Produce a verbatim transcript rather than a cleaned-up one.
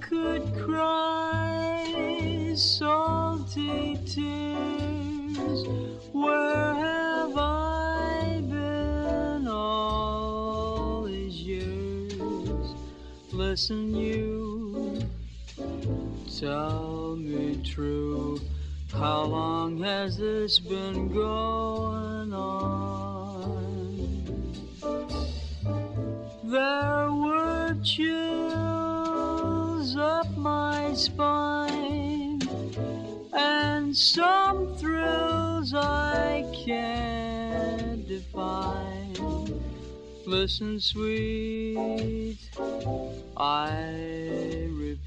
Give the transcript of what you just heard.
could cry salty tears. Where have I been all these years? Listen, you, tell me true. How long has this been going on? There were chills up my spine and some thrills I can't define. Listen, sweet, I